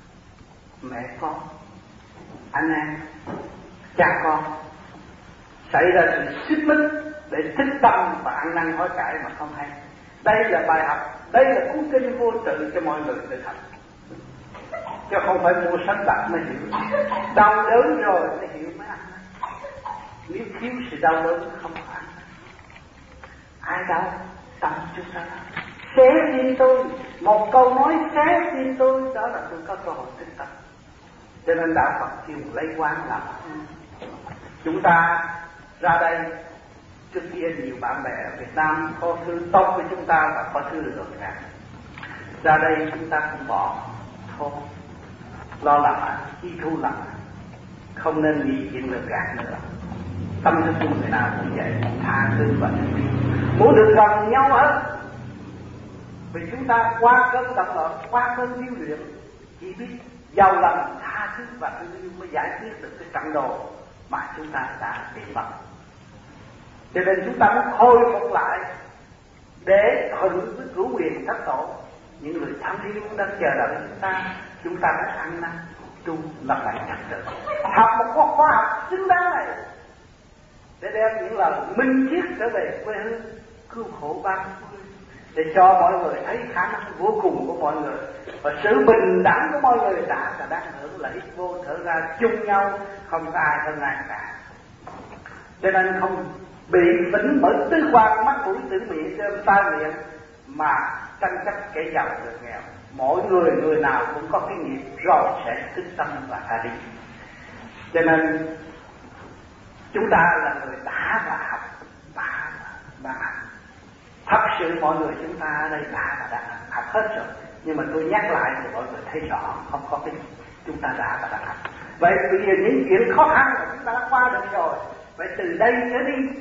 mẹ con, anh em, cha con xảy ra sự xích mích để thích tâm và ăn năn hối cải mà không hay. Đây là bài học, đây là cuốn kinh vô tự cho mọi người tự học, chứ không phải mua sách đọc mới hiểu. Đau đớn rồi mới hiểu mới ăn. Nếu thiếu sự đau đớn không ăn. Ai đau? Tâm chúng ta. Xé tim tôi, một câu nói xé tim tôi, đó là tôi có cơ hội tinh tâm. Cho nên đạo Phật kêu lấy quán làm. Chúng ta ra đây, trước kia nhiều bạn bè ở Việt Nam có thứ tốt với chúng ta và có thứ lừa gạt. Ra đây chúng ta cũng bỏ thôi, lo làm ăn, chi thu làm ăn, không nên nghĩ chuyện lừa gạt nữa. Tâm thức của người nào cũng vậy, tha thứ và thương yêu, muốn được gần nhau hết. Vì chúng ta qua cơn động loạn, qua cơn điêu luyện, chỉ biết giàu lòng, tha thứ và thương yêu mới giải quyết được cái trận đồ mà chúng ta đã tìm mất. Cho nên chúng ta muốn khôi phục lại để hưởng với cửu quyền thất tổ. Những người tham thiêu đang chờ đợi chúng ta, chúng ta đã ăn năn tu lập lại trật tự, học một khoa khoa học xứng đáng này để đem những lời minh triết trở về quê hương, cứu khổ ba mươi, để cho mọi người thấy khả năng vô cùng của mọi người và sự bình đẳng của mọi người đã và đang hưởng lợi ích vô thở ra chung nhau, không có ai hơn ai cả. Cho nên không bị vĩnh bởi tứ quan mắt mũi tử miệng cơm tai miệng mà tranh chấp kẻ giàu người nghèo. Mỗi người người nào cũng có cái nghiệp rồi sẽ thức tâm và tha đi. Cho nên chúng ta là người đã và học, đã và học. Thật sự mọi người chúng ta ở đây đã và đã học hết rồi. Nhưng mà tôi nhắc lại thì mọi người thấy rõ không có cái chúng ta đã và đã học. Vậy bây giờ những chuyện khó khăn mà chúng ta đã qua được rồi, vậy từ đây trở đi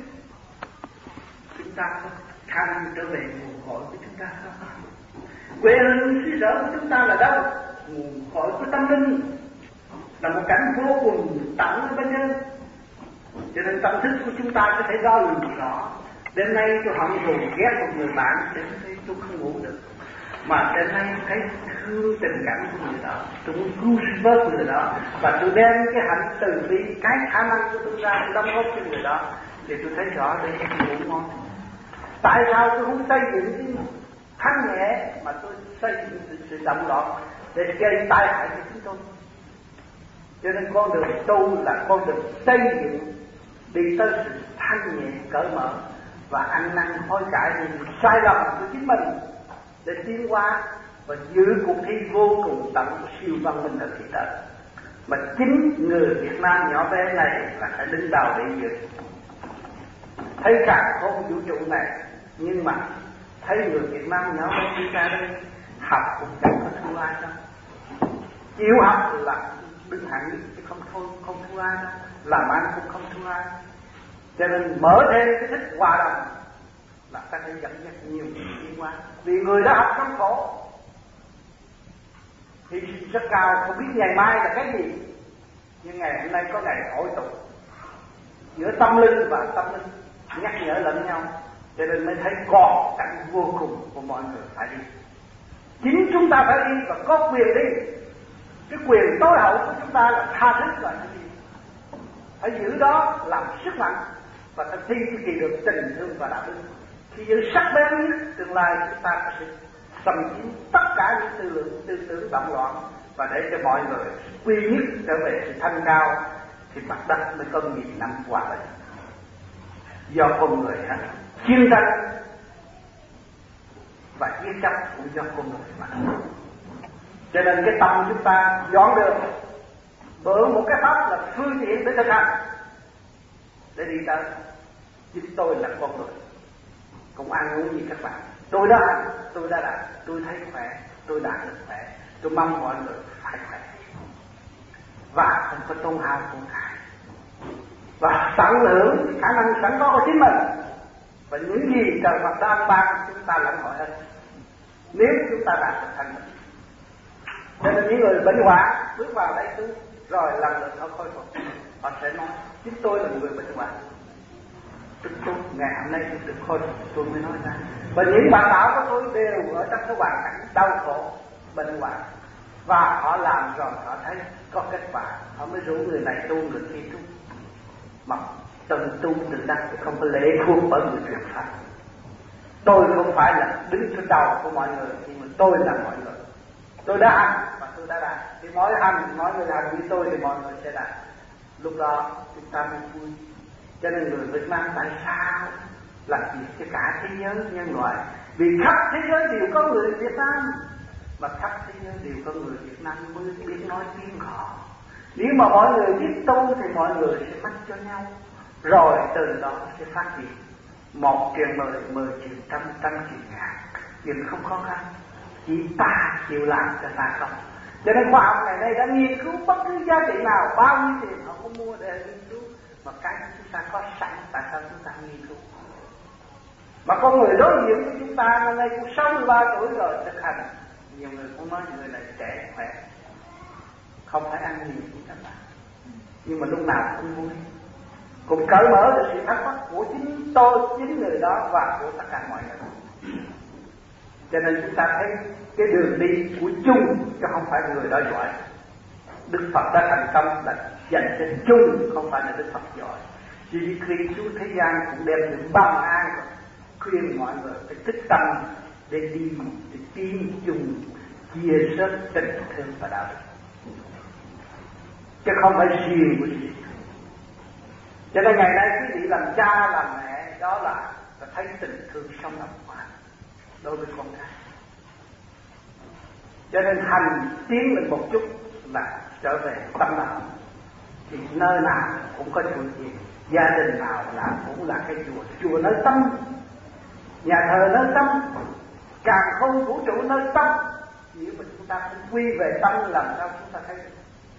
chúng ta có khả năng trở về nguồn cội của chúng ta không? Quê hương xứ sở của chúng ta là đâu? Nguồn cội của tâm linh là một cảnh vô cùng tận ở bên trên. Cho nên tâm thức của chúng ta có thể đo lường rõ. Đến nay tôi hận thù ghét một người bạn, đến đây tôi không ngủ được. Mà đến nay thấy thương tình cảm của người đó, tôi muốn cứu vớt người đó, và tôi đem cái hạnh từ bi, cái khả năng của tôi ra đóng góp cho người đó, thì tôi thấy rõ đây là cái ngủ ngon. Tại sao tôi không xây dựng cái thanh nhẹ mà tôi xây dựng sự, sự động loạn để gây tai hại cho chúng tôi? Cho nên con đường tu là con đường xây dựng đi tới sự thanh nhẹ cởi mở và ăn năn hối cải những sai lầm của chính mình để tiến qua và giữ cuộc thi vô cùng tận của siêu văn minh ở thị đời. mà chính người Việt Nam nhỏ bé này là phải đứng đầu để giữ. Thấy cả không vũ trụ này, nhưng mà thấy người Việt Nam nhỏ bé đi ra đây học cũng chẳng có thua ai đâu. Chịu học là đứng hẳn chứ không thôi không thua ai đâu, làm ăn cũng không thua ai. Cho nên mở thêm cái thích hòa đồng là ta phải dẫn dắt nhiều người tiến hóa. Vì người đã học trong khổ thì rất cao, không biết ngày mai là cái gì, nhưng ngày hôm nay có ngày hội tụ giữa tâm linh và tâm linh nhắc nhở lẫn nhau, cho nên mới thấy còn cảnh vô cùng của mọi người phải đi. Chính chúng ta phải đi và có quyền đi. Cái quyền tối hậu của chúng ta là tha thứ và đi. Phải giữ đó làm sức mạnh và thực thi cái kỳ được tình thương và đạo đức. Khi giữ sắc bén nhất, tương lai chúng ta có thể xâm chiếm tất cả những tư tưởng tư tưởng động loạn và để cho mọi người quy nhất trở về sự thanh cao, thì mặt đất mới có nghìn năm hòa bình. Do con người ha chiến tranh và giết chóc cũng do con người mà. Cho nên cái tâm chúng ta dọn được mượn một cái pháp là phương tiện để thực hành, để đi tới. Chính tôi là con người, cũng ăn uống như các bạn. Tôi đã tôi đã đạt, tôi thấy khỏe, tôi đạt được khỏe. Tôi mong mọi người phải khỏe và không có tôn hao của ngài, và tận hưởng khả năng sẵn có của chính mình. Và những gì trời Phật đã ban chúng ta lãnh hội hết, nếu chúng ta đạt được thành tựu. Cho nên những người bệnh hoạn bước vào đây tu rồi lần lượt họ khôi phục, họ sẽ nói chính tôi là một người bệnh hoạn. Tôi tu ngày hôm nay tôi được khôi phục, tôi mới nói ra. Và những bạn đạo của tôi đều ở trong cái hoàn cảnh đau khổ, bệnh hoạn, và họ làm rồi họ thấy có kết quả, họ mới rủ người này tu, người kia tu. Mà từng tu từng đắc, không có lệ thuộc bởi người truyền pháp. Tôi không phải là đứng trên đầu của mọi người, nhưng mà tôi là mọi người. Tôi đã hành và tôi đã đạt. Thì mỗi hành, mỗi người hành như tôi thì mọi người sẽ đạt. Lúc đó chúng ta mới vui. Cho nên người Việt Nam tại sao làm việc cho cả thế giới nhân loại? Vì khắp thế giới đều có người Việt Nam, mà khắp thế giới đều có người Việt Nam mới biết nói tiếng họ. Nếu mà mọi người biết tu thì mọi người sẽ mất cho nhau, rồi từ đó sẽ phát triển. Một truyền mười, mười truyền trăm, trăm truyền ngàn, chuyện không khó khăn. Chỉ ta chịu làm cho ta không. Cho nên khoa học ngày nay đã nghiên cứu bất cứ giá trị nào, bao nhiêu tiền họ cũng mua để nghiên cứu. Mà cái chúng ta có sẵn, tại sao chúng ta nghiên cứu? Mà con người đối diện với chúng ta năm nay cũng sáu mươi ba tuổi rồi thực hành. Nhiều người cũng nói người này trẻ khỏe, không phải ăn nhiều như các bạn, nhưng mà lúc nào cũng vui, cũng cởi mở được sự thắc mắc của chính tôi, chính người đó và của tất cả mọi người. Cho nên chúng ta thấy cái đường đi của chung chứ không phải người đó giỏi. Đức Phật đã thành công là dành cho chung, không phải là Đức Phật giỏi. Chỉ khi xuống thế gian cũng đem sự bằng an, khuyên mọi người phải tích tâm để đi, để tiến chung, chia sớt tình thương và đạo đức, chứ không phải riêng của gì. Cho nên ngày nay quý vị làm cha làm mẹ đó là thấy tình thương sống động quá đối với con cái. Cho nên hành tiến lên một chút là trở về tâm đạo. Thì nơi nào cũng có chùa chiền, gia đình nào là cũng là cái chùa. Chùa nơi tâm, nhà thờ nơi tâm, càn khôn vũ trụ nơi tâm. Nếu mà chúng ta không quy về tâm làm sao chúng ta thấy được?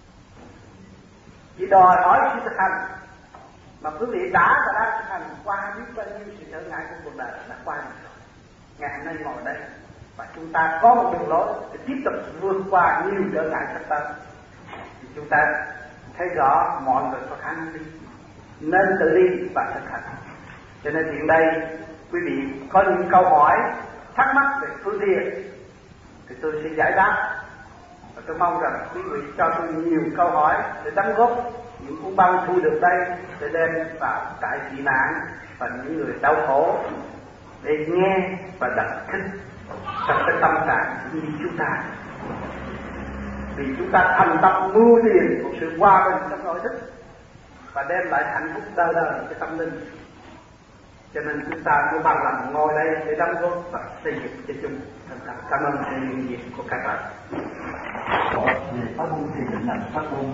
Chỉ đòi hỏi sự thực hành. Mà quý vị đã và đang thực hành qua biết bao nhiêu sự trở ngại của cuộc đời đã qua rồi. Ngày hôm nay ngồi đây và chúng ta có một đường lối để tiếp tục vượt qua nhiều trở ngại sắp tới. Thì chúng ta thấy rõ mọi người có khả năng đi, nên tự đi và thực hành. Cho nên hiện đây quý vị có những câu hỏi thắc mắc về phương tiện thì tôi sẽ giải đáp. Và tôi mong rằng quý vị cho tôi nhiều câu hỏi để đóng góp những cuốn băng thu được đây để đem vào trại tị nạn và những người đau khổ để nghe và đọc thích trong cái tâm trạng như chúng ta. Vì chúng ta thành tâm mưu tiền một sự hòa bình trong nội thức và đem lại hạnh phúc đời đời cho tâm linh. Cho nên chúng ta cứ bằng lòng ngồi đây để đóng góp và xây dựng cho chung. Cảm ơn sự hiện diện của các bạn. Có gì phát ngôn thì định làm phát ngôn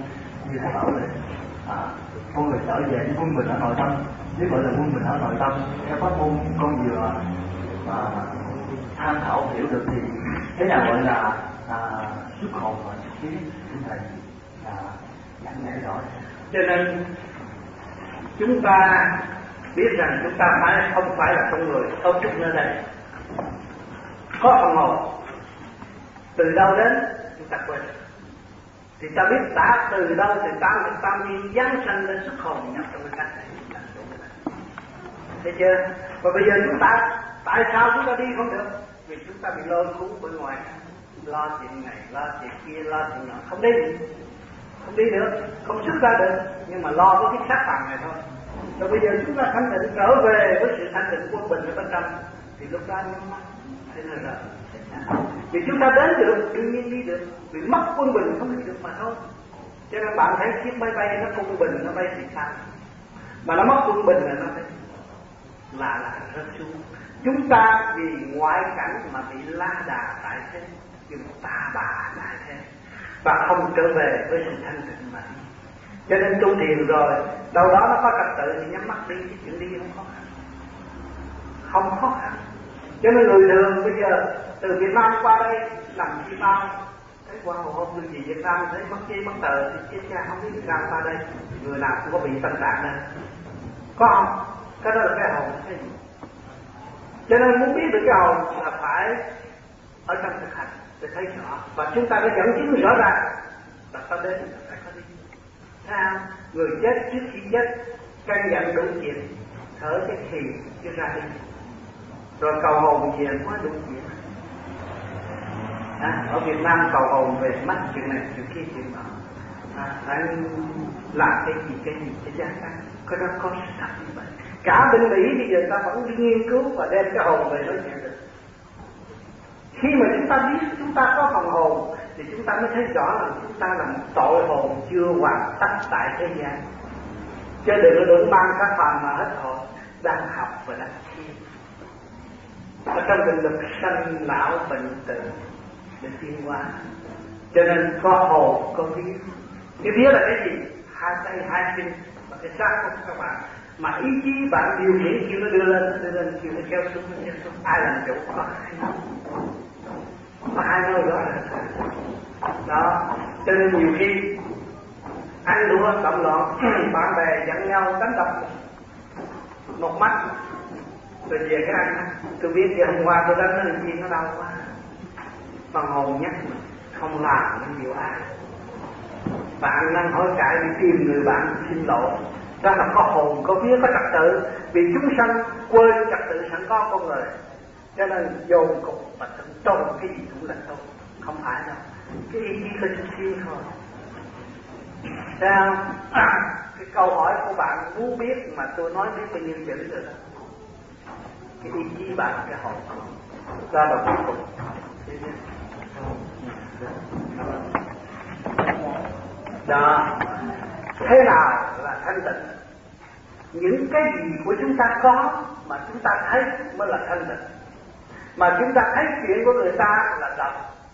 như thầy bảo là à, con người trở về quân bình ở nội tâm. Nếu gọi là quân bình ở nội tâm, theo pháp môn con vừa à, tham khảo hiểu được thì cái nào gọi là à, xuất hồn và xuất khí, xin thầy à, giảng giải rõ. Cho nên chúng ta biết rằng chúng ta phải không phải là con người cấu trúc nơi đây, có phần hồn từ đâu đến chúng ta quên. Thì ta biết đã từ đâu thì ta được tam niên giáng sanh lên xuất hồn nhập trong cái cách này. Thấy chưa? Và bây giờ chúng ta tại sao chúng ta đi không được? Vì chúng ta bị lôi cuốn bên ngoài, lo chuyện này, lo chuyện kia, lo chuyện nhỏ, không đi, không đi được, không xuất ra được, nhưng mà lo với cái xác phàm này thôi. Rồi bây giờ chúng ta thanh tịnh trở về với sự thanh tịnh quân bình ở bên trong, thì lúc đó nhắm mắt thế là rồi. Vì chúng ta đến được, đương nhiên đi được, vì mất quân bình không đi được mà thôi. Cho nên bạn thấy chiếc máy bay nó quân bình, nó bay thì sao? Mà nó mất quân bình là nó phải là là rớt xuống. Chúng ta vì ngoại cảnh mà bị la đà tại thế, nhưng ta bà tại thế, và không trở về với sự thanh tịnh mà. Cho nên tu thiền rồi, đâu đó nó có trật tự thì nhắm mắt đi, cái chuyện đi không khó khăn, không khó khăn. Cho nên người thường bây giờ từ Việt Nam qua đây nằm chi bao, thấy qua hồ hôm người gì Việt Nam thấy mất chi mất tờ thì chết cha không biết Việt Nam qua đây, người nào cũng có bị tâm trạng này, có không? Cái đó là cái hồn cái gì? Cho nên muốn biết được cái hồn là phải ở trong thực hành để thấy rõ, và chúng ta phải dẫn chứng rõ ràng là ta đến là phải có đi. Sao? Người chết trước khi chết căn dặn đủ chuyện, thở cái thì chưa ra đi, rồi cầu hồn về mới đủ chuyện. À, ở Việt Nam cầu hồn về mắt chuyện này chuyện kia chuyện nọ, à, anh làm cái gì cái gì cái giá cả, cái đó có sự thật như vậy. Cả bên Mỹ bây giờ ta vẫn đi nghiên cứu và đem cái hồn về nói chuyện được. Khi mà chúng ta biết chúng ta có phần hồn thì chúng ta mới thấy rõ là chúng ta là một tội hồn chưa hoàn tất tại thế gian. Chứ đừng có đừng mang các phàm mà hết hồn, đang học và đang thiền. Ở trong định lực sanh lão bệnh tử để tiến hóa. Cho nên có hồn, có vía. Cái vía là cái gì? Hai tay, hai chân và cái xác của các bạn. Mà ý chí bạn điều khiển kêu nó đưa lên, đưa lên, kêu nó kéo xuống, nó kéo xuống. Ai làm chủ có hai nơi. Có hai nơi đó là đó. Cho nên nhiều khi ăn đua động loạn, bạn bè giận nhau đánh đập một mắt, rồi về cái ăn. Tôi biết thì hôm qua tôi đánh nó làm chi nó đau quá. Phần hồn nhắc mình không làm những điều ác. Bạn đang hỏi cãi đi tìm người bạn xin lỗi. Đó là có hồn, có vía, có trật tự. Vì chúng sanh quên trật tự sẵn có con người, cho nên dồn cục và tự tôn cái gì cũng là tôn. Không phải đâu, cái ý chí có chút xíu thôi. Sao? À, cái câu hỏi của bạn muốn biết mà tôi nói biết bao nhiêu chữ rồi đó. Cái ý chí bạn là cái hồn. Đó là cuối cùng. Đó. Thế nào là thanh tịnh? Những cái gì của chúng ta có mà chúng ta thấy mới là thanh tịnh. Mà chúng ta thấy chuyện của người ta là động.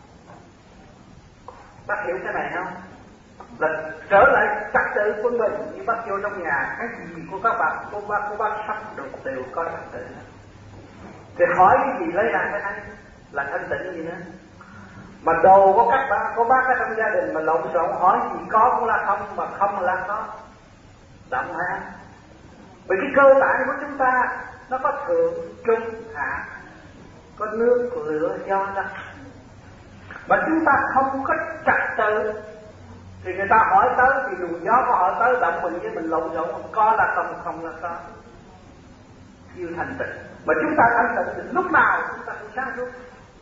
Bác hiểu cái này không? Là trở lại trật tự quân bình. Như bác vô trong nhà, cái gì của các bạn, cô bác, cô bác sắp được đều có trật tự. Thì hỏi cái gì lấy ra cái này là thanh tịnh gì nữa. Mà đồ của các bạn, của bác ở trong gia đình mà lộn xộn, hỏi gì có cũng là không, mà không là có. Động hả? Vì cái cơ bản của chúng ta nó có thượng, trung, hạ, có nước, lửa, gió, đất. Mà chúng ta không có trật tự thì người ta hỏi tới thì dù gió có hỏi tới động mình với mình lộn xộn, không có là không, không là có. Yêu thành tịnh. Mà chúng ta thanh tịnh thì lúc nào chúng ta cũng sáng suốt.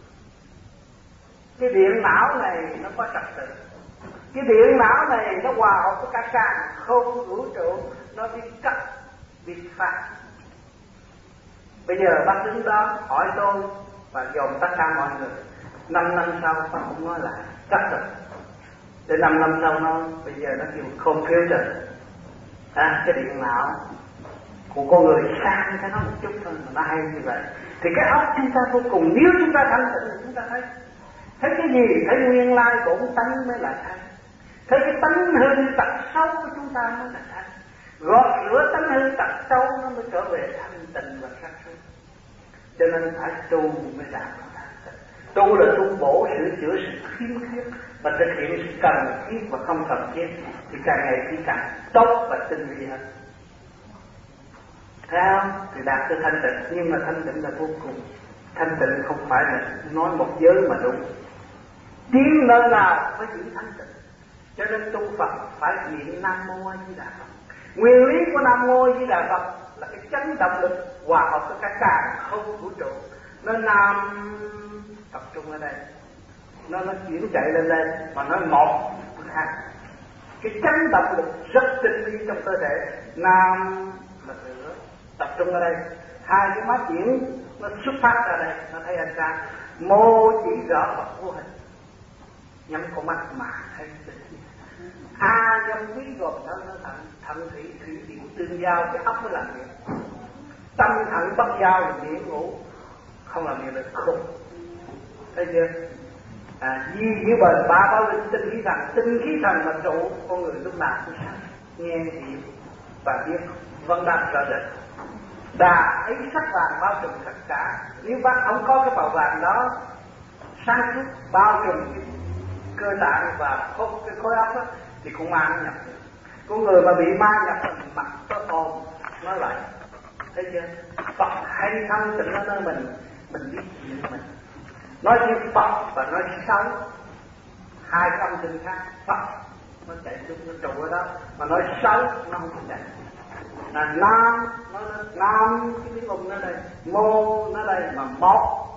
Cái điện não này nó có trật tự. Cái điện não này nó hòa hợp với cả càng không vũ trụ, nó biết cắt, biết phát. Bây giờ bác đứng đó hỏi tôi và dồn tất cả mọi người. Năm năm sau bác cũng nói lại cắt rồi. Để năm năm sau nói bây giờ nó kêu computer. À, cái điện não của con người sang cái nó một chút thôi mà nó hay như vậy. Thì cái óc chúng ta vô cùng, nếu chúng ta thanh tịnh thì chúng ta thấy thấy cái gì? Thấy nguyên lai bổn tánh mới là thanh. Thế cái tánh hư tật xấu của chúng ta mới là thanh. Gọt rửa tánh hư tật xấu nó mới trở về thanh tịnh và sắc suốt. Cho nên phải tu mới đạt được thanh tịnh. Tu là tu bổ sửa chữa sự khiếm khuyết và thực hiện sự cần thiết và không cần thiết thì càng ngày thì càng tốt và tinh vi hơn. Thấy không? Thì đạt được thanh tịnh, nhưng mà thanh tịnh là vô cùng. Thanh tịnh không phải là nói một giới mà đúng. Tiếng nơi nào mới giữ thanh tịnh. Cho nên tu Phật phải niệm Nam Mô A Di Đà Phật. Nguyên lý của Nam Mô A Di Đà Phật là cái chánh động lực hòa hợp với cả cả không vũ trụ. Nó nam tập trung ở đây, nó nó chuyển chạy lên đây mà nó một hai. Cái chánh động lực rất tinh vi trong cơ thể. Nam là lửa tập trung ở đây, hai cái mắt chuyển nó xuất phát ra đây, nó thấy ánh sáng. Mô chỉ rõ Phật vô hình, nhắm con mắt mà thấy tinh. A dâm quý gồm thận nó thận, thận thủy thủy điện tương giao, cái óc mới làm việc. Tâm thận bất giao là miệng ngủ, không làm việc được khùng. Thấy chưa? À, di như bền ba bao linh tinh khí thần, tinh khí thần mà trụ con người lúc nào cũng sáng, nghe hiểu và biết vấn đáp rõ rệt. Đà ấy sắc vàng bao trùm tất cả. Nếu bác không có cái màu vàng đó sáng suốt bao trùm cái cơ tạng và khối, cái khối óc đó, thì con ma nó nhập được. Con người mà bị ma nhập thành mặt tối ôm nó lại. Thấy chưa? Phật hay thanh tịnh ở nơi mình, mình biết chuyện của mình. Nói chuyện Phật và nói xấu, hai cái âm thanh khác. Phật nó chạy chung nó trụ ở đó, mà nói xấu nó không có chạy. Là nam nó nam cái tiếng ung nó đây, mô nó đây, mà một